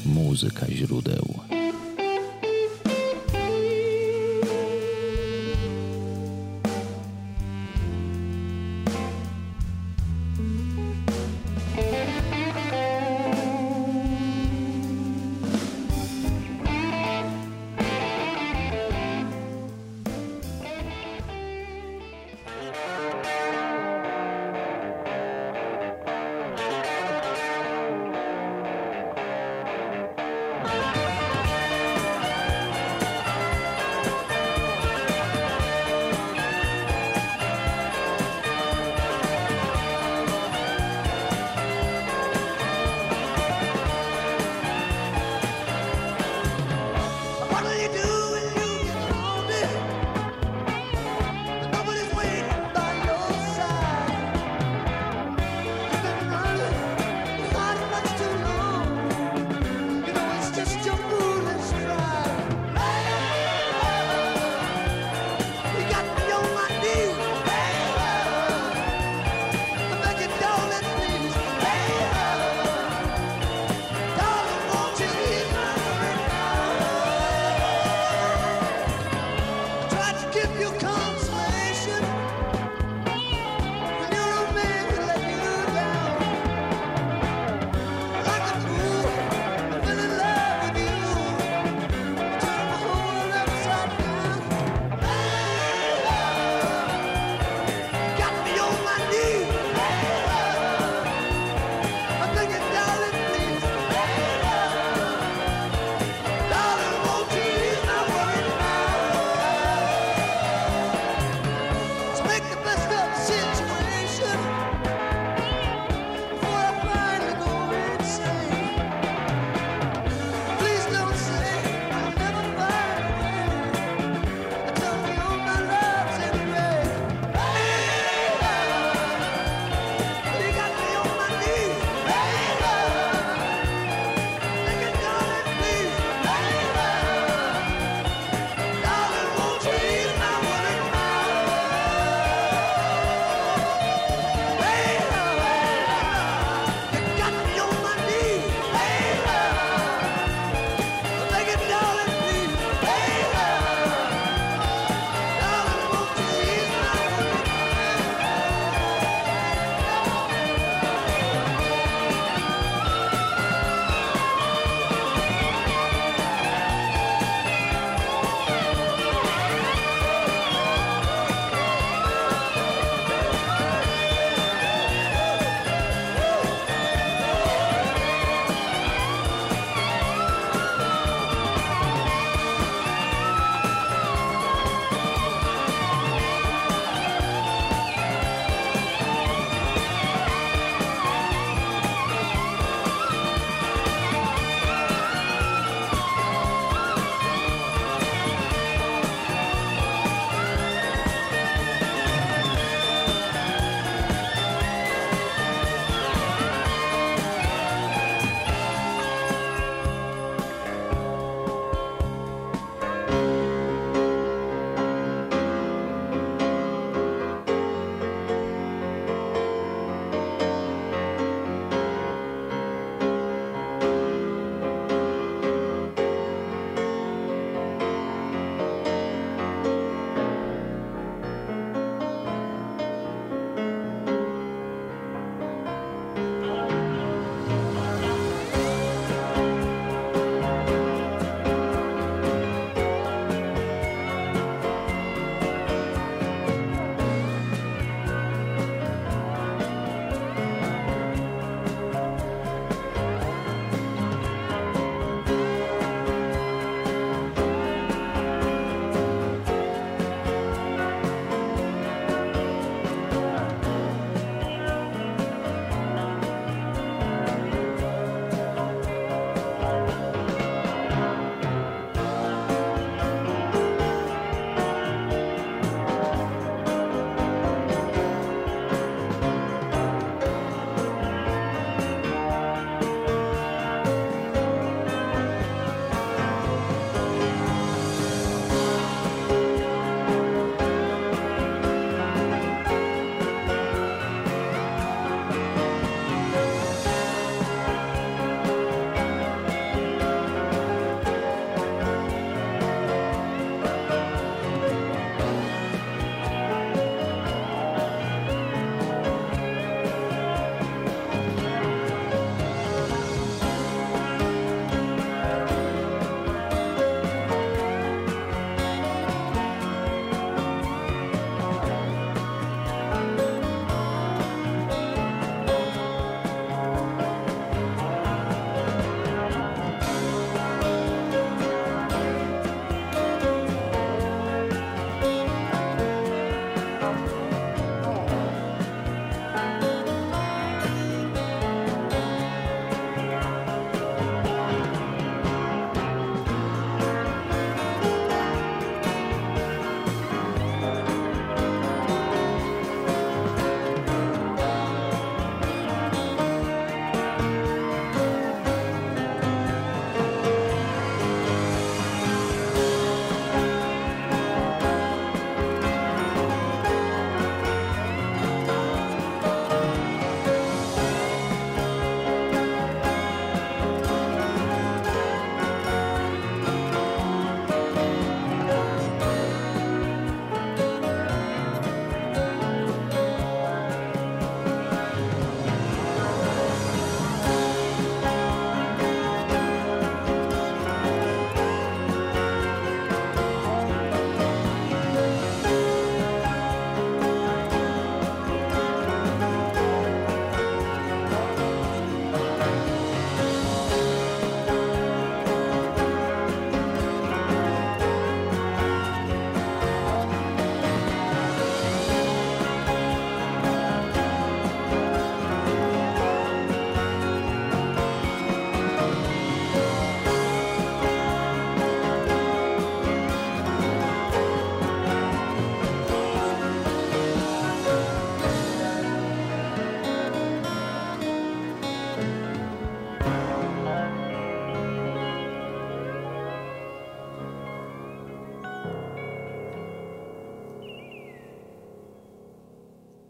Muzyka źródeł.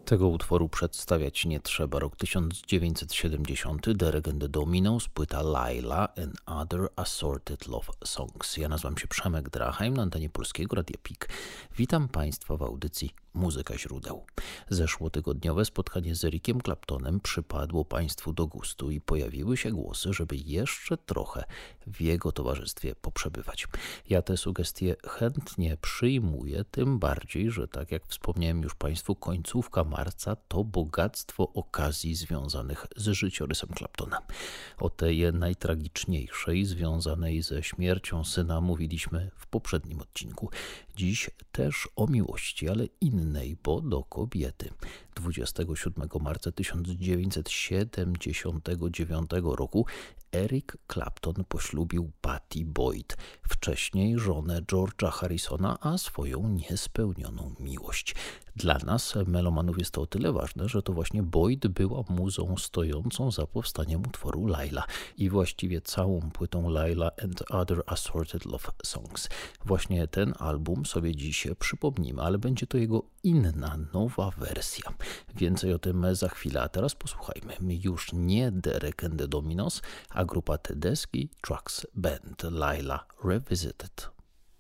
Tego utworu przedstawiać nie trzeba. Rok 1970, Derek and the Dominos, płyta Laila and Other Assorted Love Songs. Ja nazywam się Przemek Drachheim, na antenie Polskiego Radia PIK. Witam Państwa w audycji Muzyka Źródeł. Zeszłotygodniowe spotkanie z Ericiem Claptonem przypadło Państwu do gustu i pojawiły się głosy, żeby jeszcze trochę w jego towarzystwie poprzebywać. Ja te sugestie chętnie przyjmuję, tym bardziej, że tak jak wspomniałem już Państwu, końcówka marca to bogactwo okazji związanych z życiorysem Claptona. O tej najtragiczniejszej, związanej ze śmiercią syna, mówiliśmy w poprzednim odcinku. Dziś też o miłości, ale innej, bo do kobiety. 27 marca 1979 roku Eric Clapton poślubił Pattie Boyd, wcześniej żonę George'a Harrisona, a swoją niespełnioną miłość. Dla nas, melomanów, jest to o tyle ważne, że to właśnie Boyd była muzą stojącą za powstaniem utworu Laila i właściwie całą płytą Laila and Other Assorted Love Songs. Właśnie ten album sobie dziś przypomnimy, ale będzie to jego inna, nowa wersja. Więcej o tym za chwilę, a teraz posłuchajmy. Już nie Derek and the Dominos, a grupa Tedeschi Trucks Band, Laila Revisited.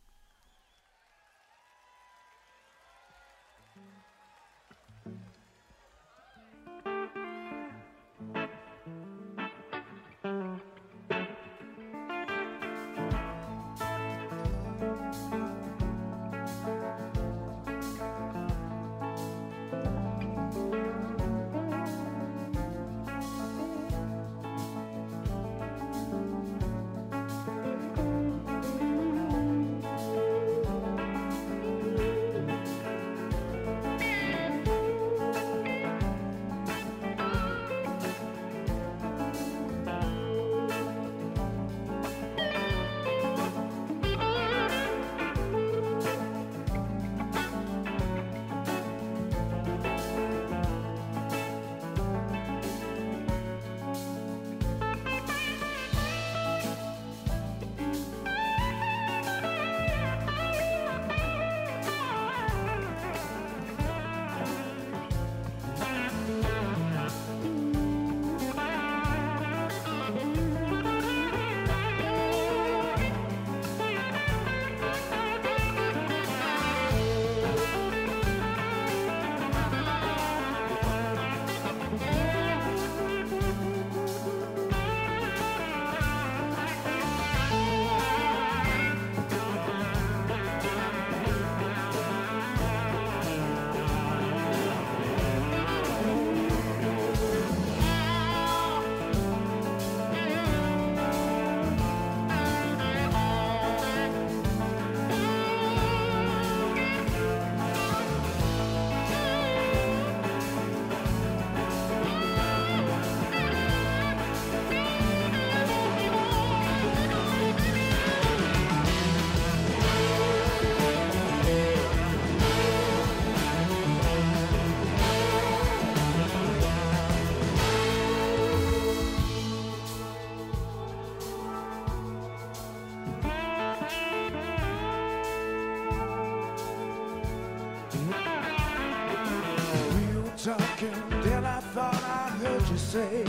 Then I thought I heard you say,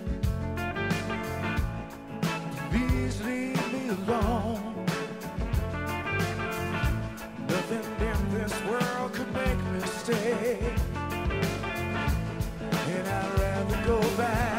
please leave me alone. Nothing in this world could make me stay, and I'd rather go back.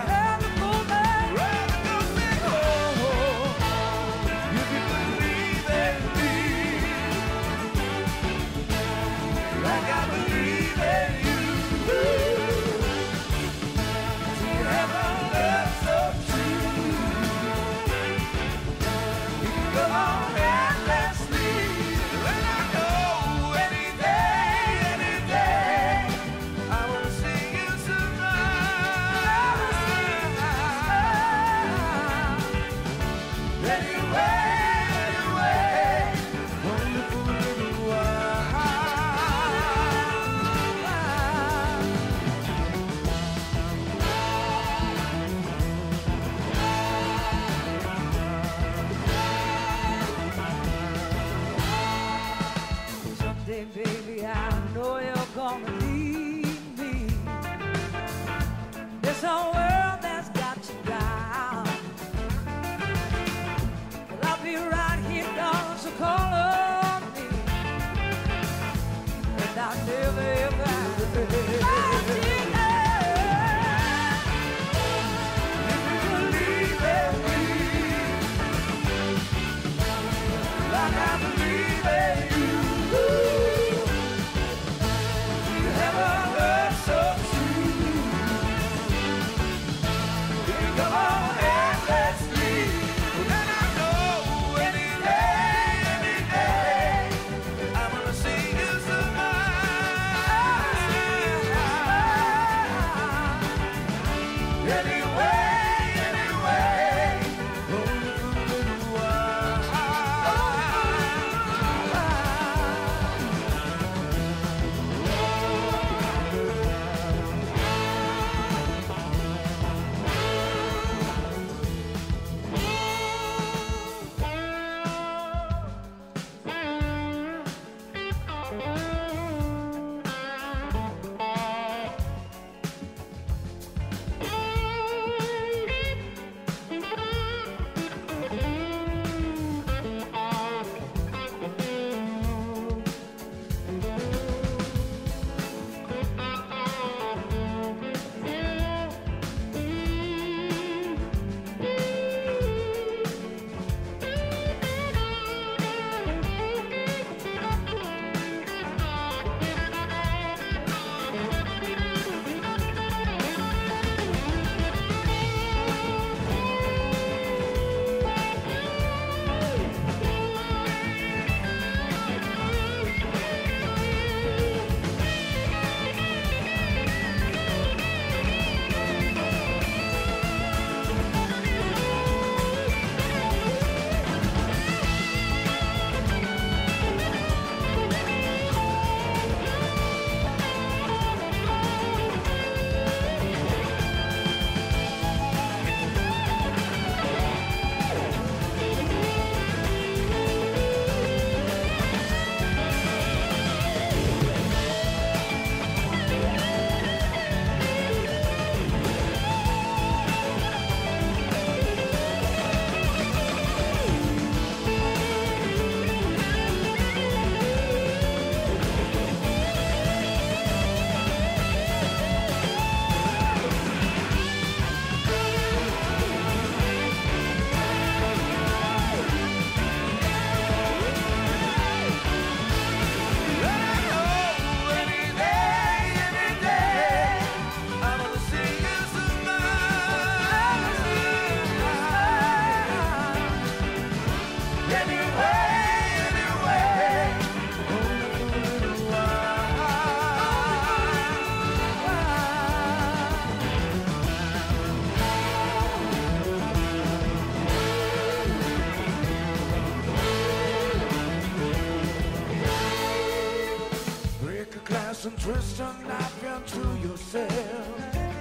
and twist a knife into yourself.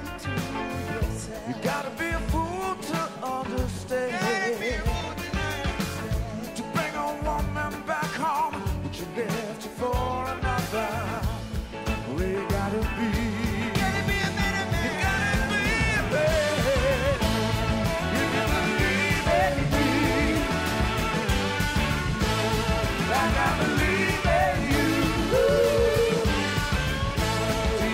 You gotta be a fool to understand. To bring a woman back home, but you left her for another. Well, you gotta be. You gotta be a better man. You gotta be a man. You never leave it be. Like I believe in you.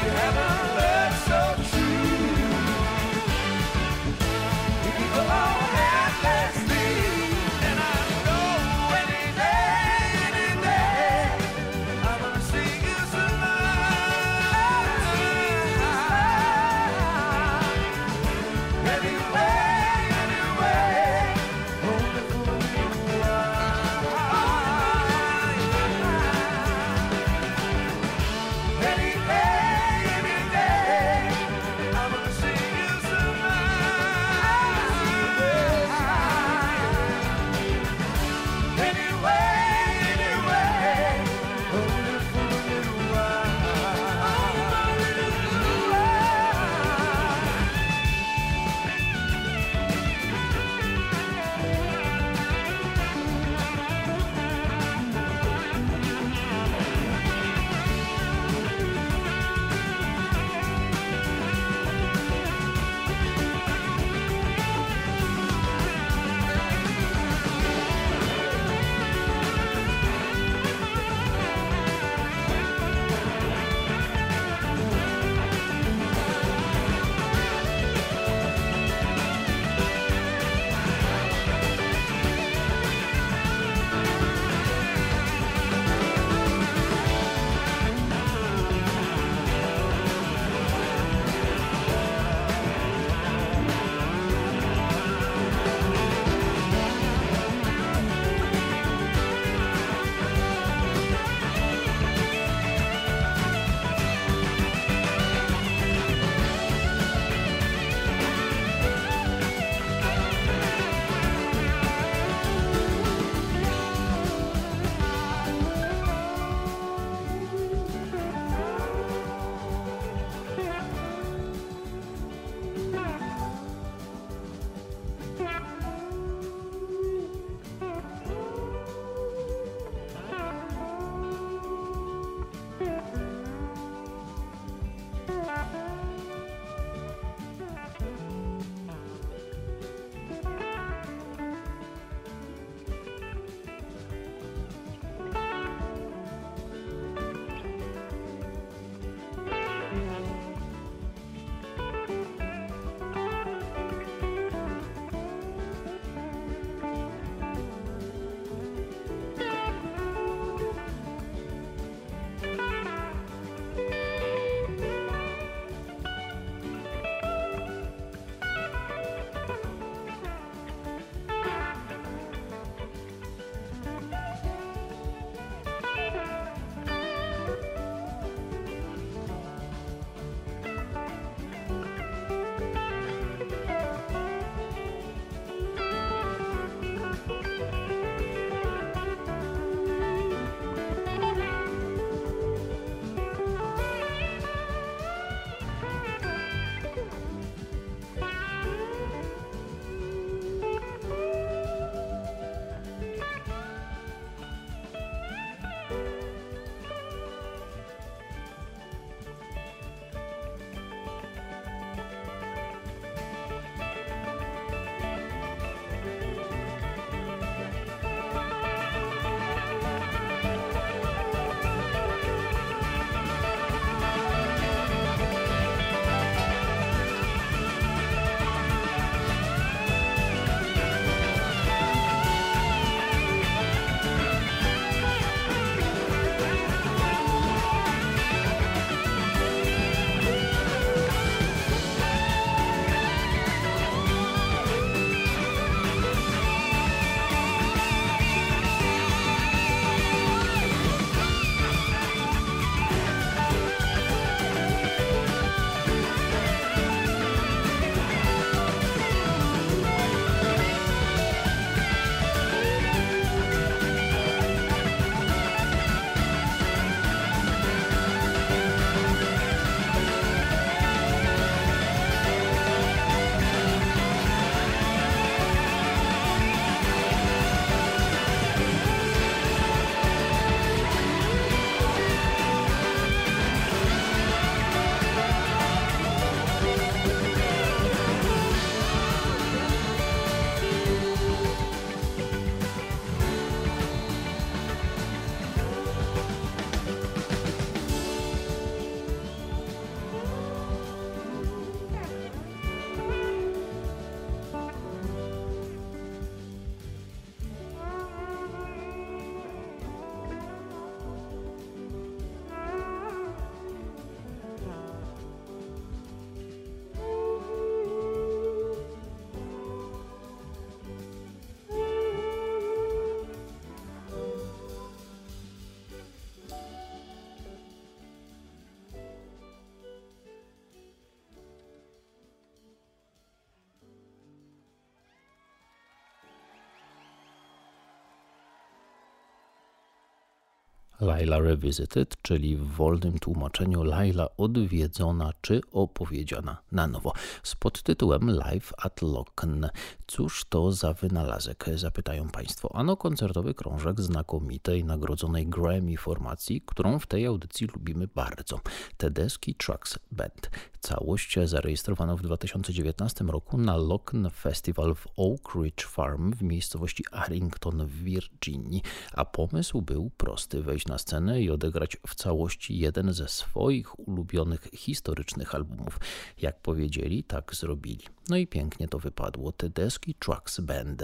Laila Revisited, czyli w wolnym tłumaczeniu Laila odwiedzona czy opowiedziana na nowo, z podtytułem Live at Locken. Cóż to za wynalazek, zapytają Państwo. Ano koncertowy krążek znakomitej, nagrodzonej Grammy formacji, którą w tej audycji lubimy bardzo. Tedeschi Trucks Band. Całość zarejestrowano w 2019 roku na Locken Festival w Oak Ridge Farm w miejscowości Arlington w Virginii, a pomysł był prosty: wejść na scenę i odegrać w całości jeden ze swoich ulubionych historycznych albumów. Jak powiedzieli, tak zrobili. No i pięknie to wypadło. Tedeschi Trucks Band.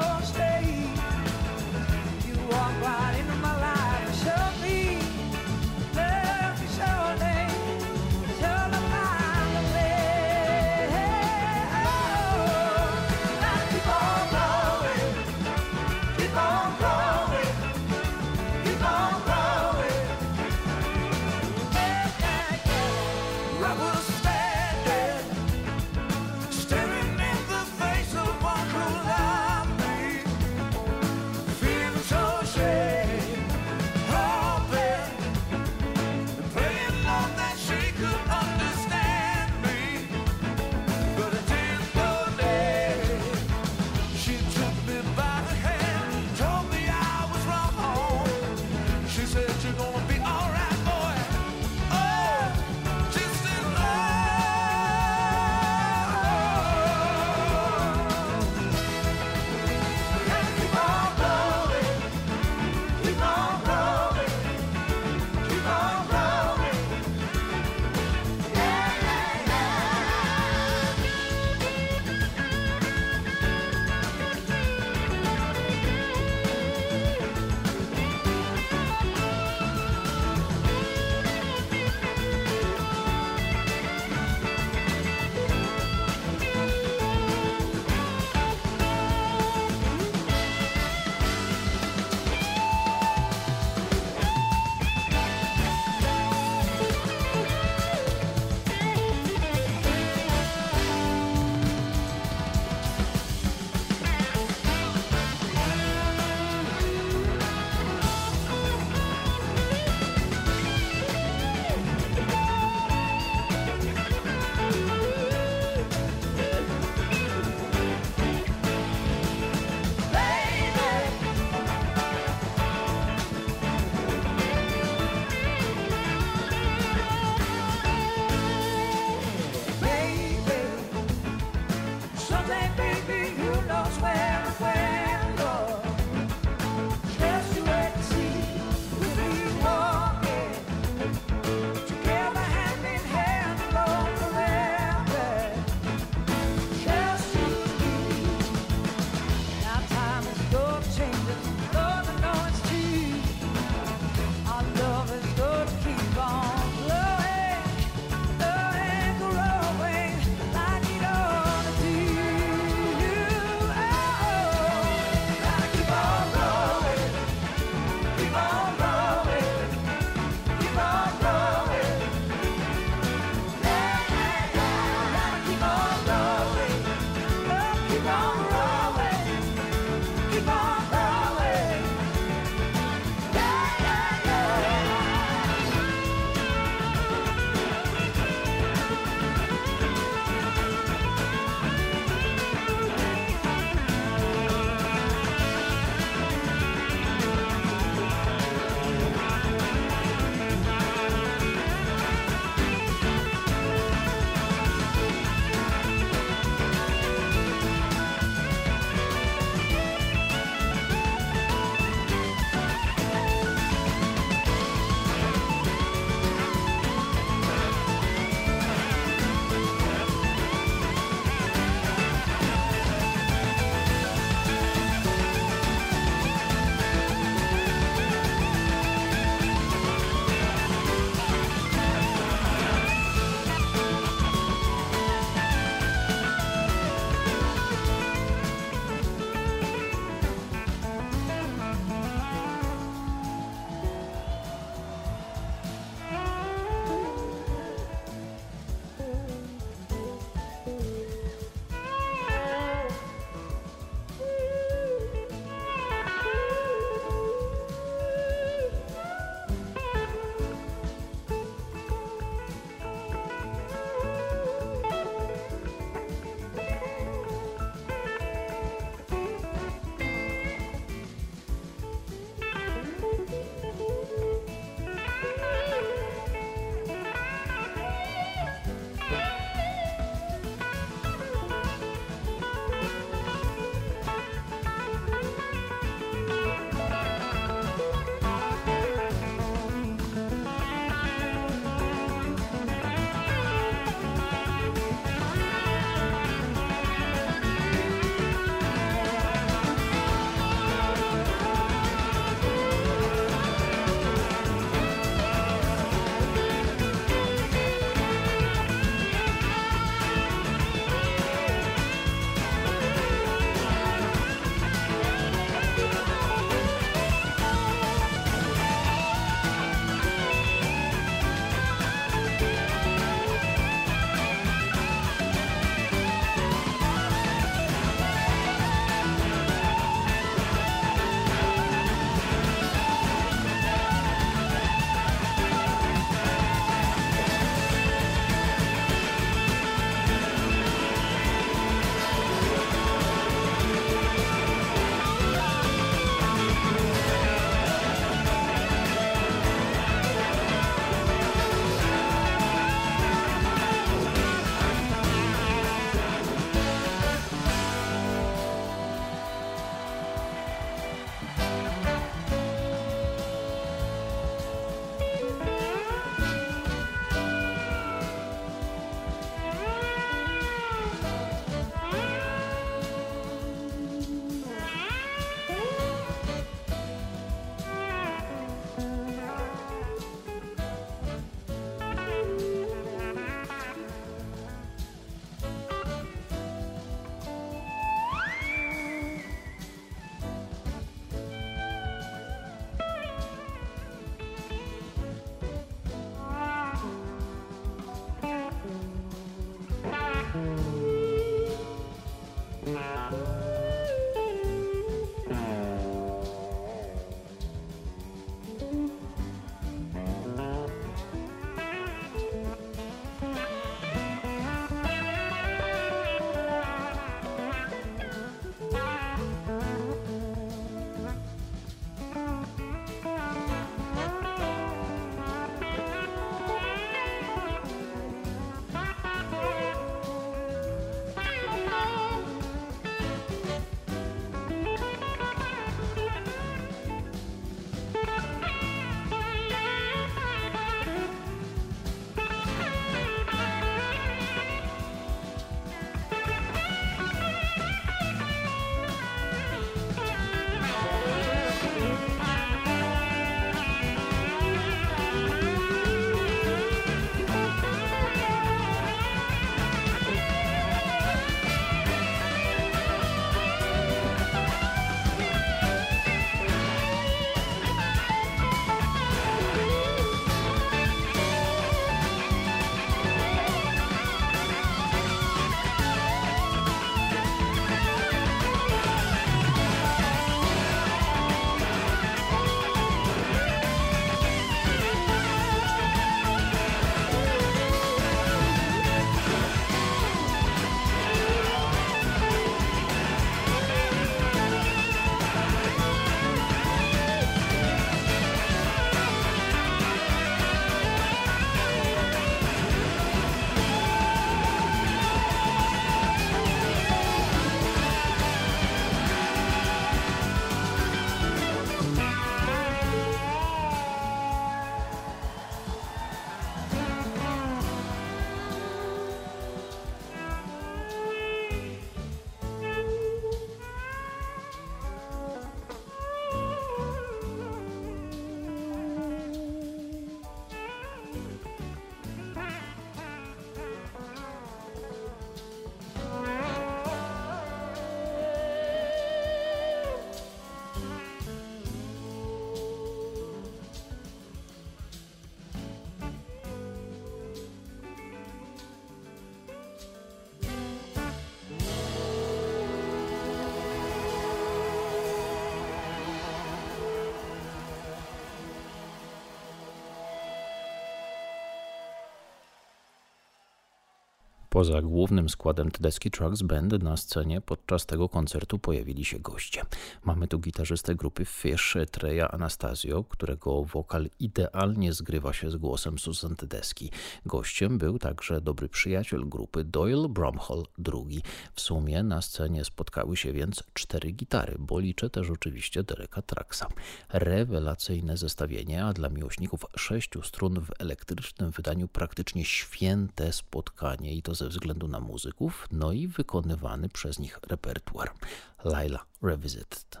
Poza głównym składem Tedeschi Trucks Band na scenie podczas tego koncertu pojawili się goście. Mamy tu gitarzystę grupy Fish, Treya Anastasio, którego wokal idealnie zgrywa się z głosem Susan Tedeschi. Gościem był także dobry przyjaciel grupy Doyle Bromhall II. W sumie na scenie spotkały się więc 4 gitary, bo liczę też oczywiście Dereka Trucksa. Rewelacyjne zestawienie, a dla miłośników 6 strun w elektrycznym wydaniu praktycznie święte spotkanie i to ze względu na muzyków, no i wykonywany przez nich repertuar. Laila Revisited.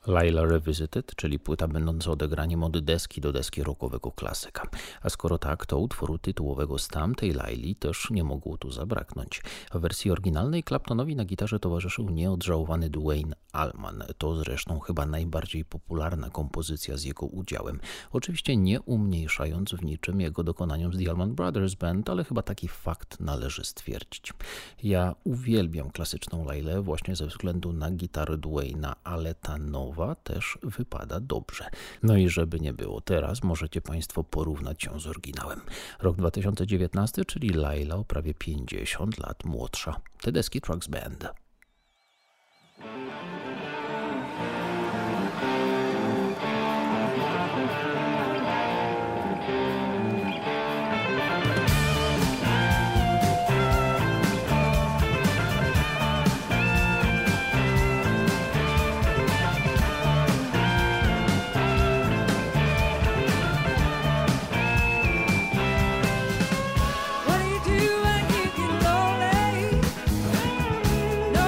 Laila Revisited, czyli płyta będąca odegraniem od deski do deski rockowego klasyka. A skoro tak, to utworu tytułowego z tamtej Laili też nie mogło tu zabraknąć. W wersji oryginalnej Claptonowi na gitarze towarzyszył nieodżałowany Duane Allman. To zresztą chyba najbardziej popularna kompozycja z jego udziałem. Oczywiście nie umniejszając w niczym jego dokonaniom z The Allman Brothers Band, ale chyba taki fakt należy stwierdzić. Ja uwielbiam klasyczną Lailę właśnie ze względu na gitarę Duane'a, ale ta nowa też wypada dobrze. No i żeby nie było, teraz możecie Państwo porównać ją z oryginałem. Rok 2019, czyli Laila o prawie 50 lat młodsza. Tedeschi Trucks Band. No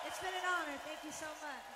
It's been an honor. Thank you so much.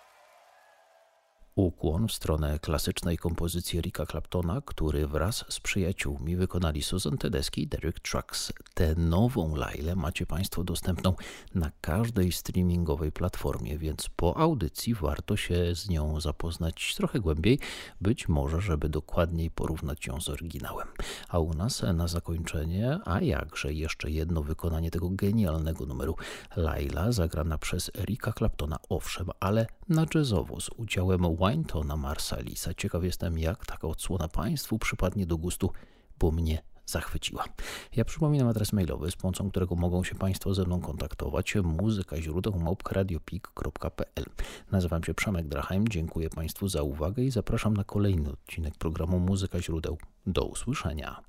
Ukłon w stronę klasycznej kompozycji Erika Claptona, który wraz z przyjaciółmi wykonali Susan Tedeschi i Derek Trucks. Tę nową Lailę macie Państwo dostępną na każdej streamingowej platformie, więc po audycji warto się z nią zapoznać trochę głębiej, być może, żeby dokładniej porównać ją z oryginałem. A u nas na zakończenie, a jakże jeszcze jedno wykonanie tego genialnego numeru. Laila zagrana przez Erika Claptona, owszem, ale na jazzowo z udziałem Wyntona Marsallisa. Ciekaw jestem, jak taka odsłona Państwu przypadnie do gustu, bo mnie zachwyciła. Ja przypominam adres mailowy, z pomocą którego mogą się Państwo ze mną kontaktować. muzykaźródeł@radiopik.pl. Nazywam się Przemek Drachheim. Dziękuję Państwu za uwagę i zapraszam na kolejny odcinek programu Muzyka Źródeł. Do usłyszenia.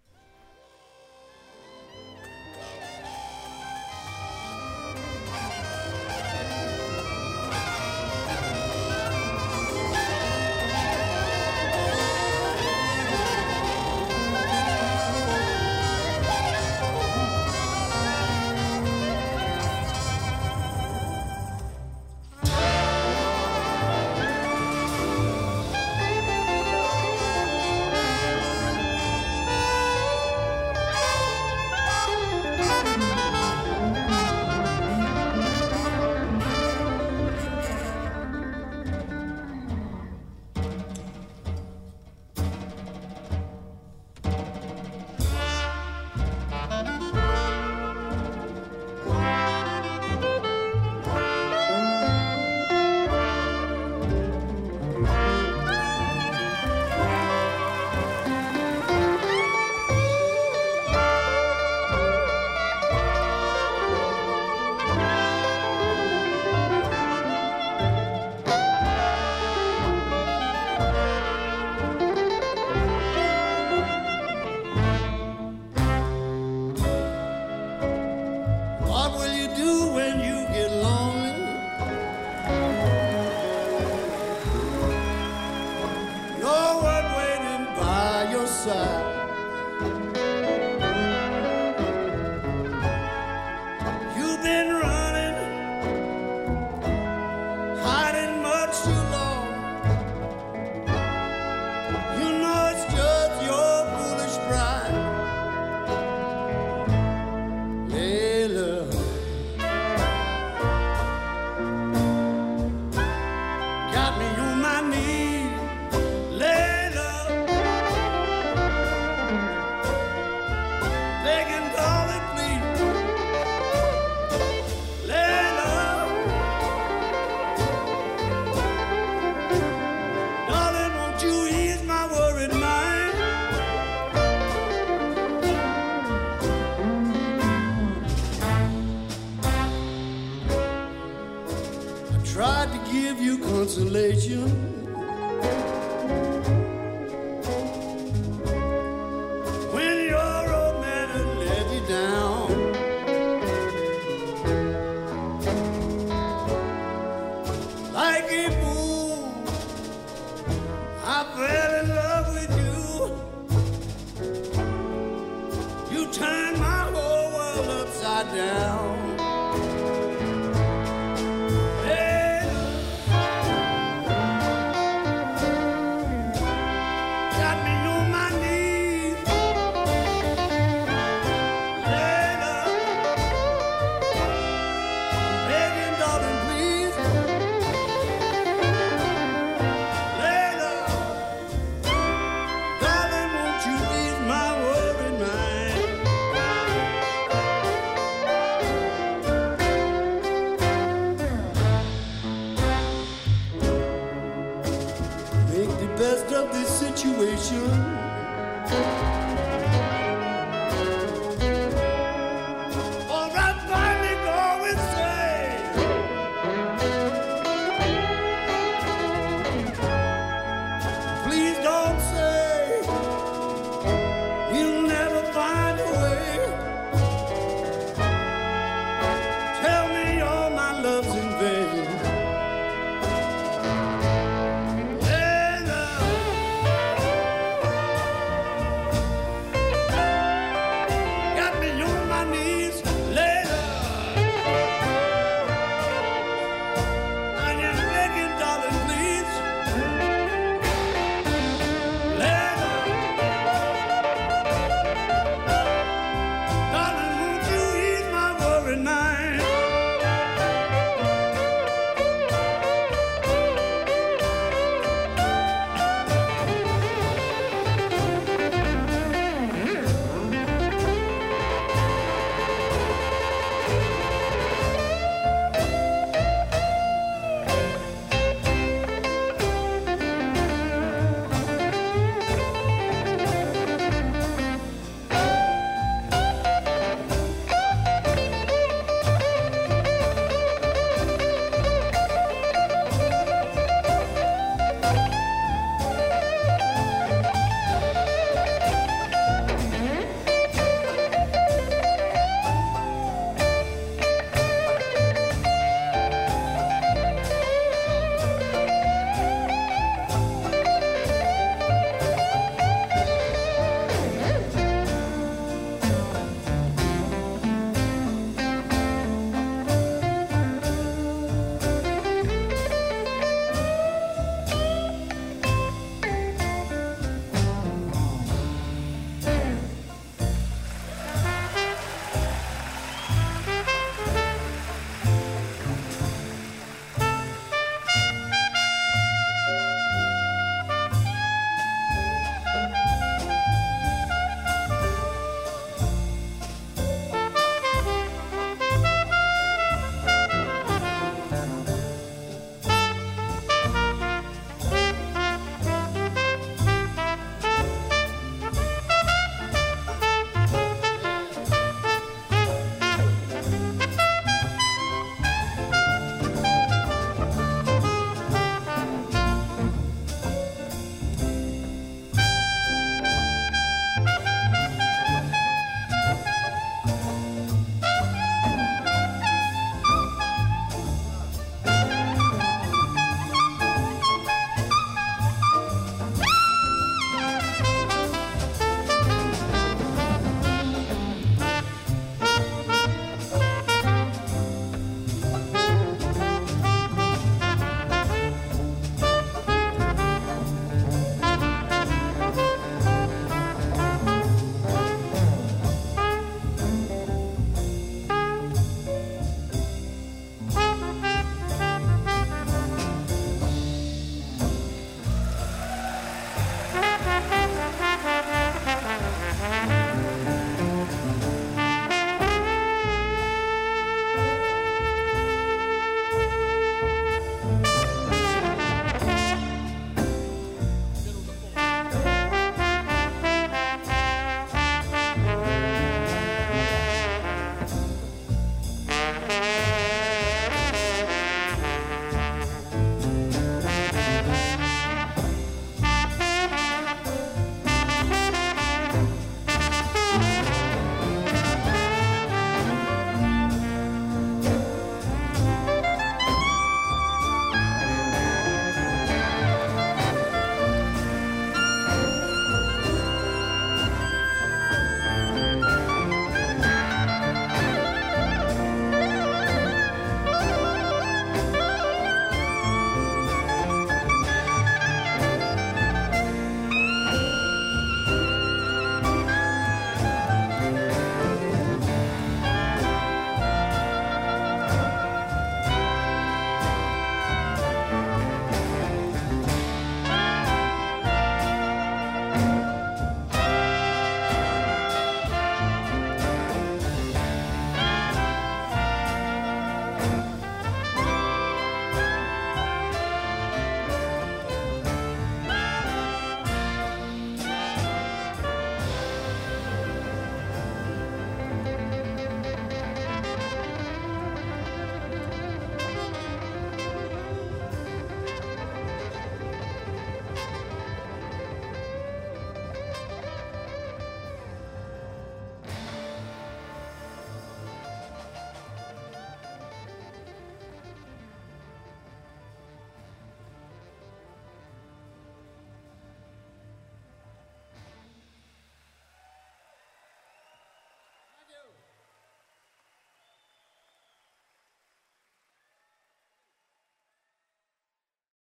Tried to give you consolation, when your old man had let you down. Like a fool, I fell in love with you. You turned my whole world upside down. Best of this situation.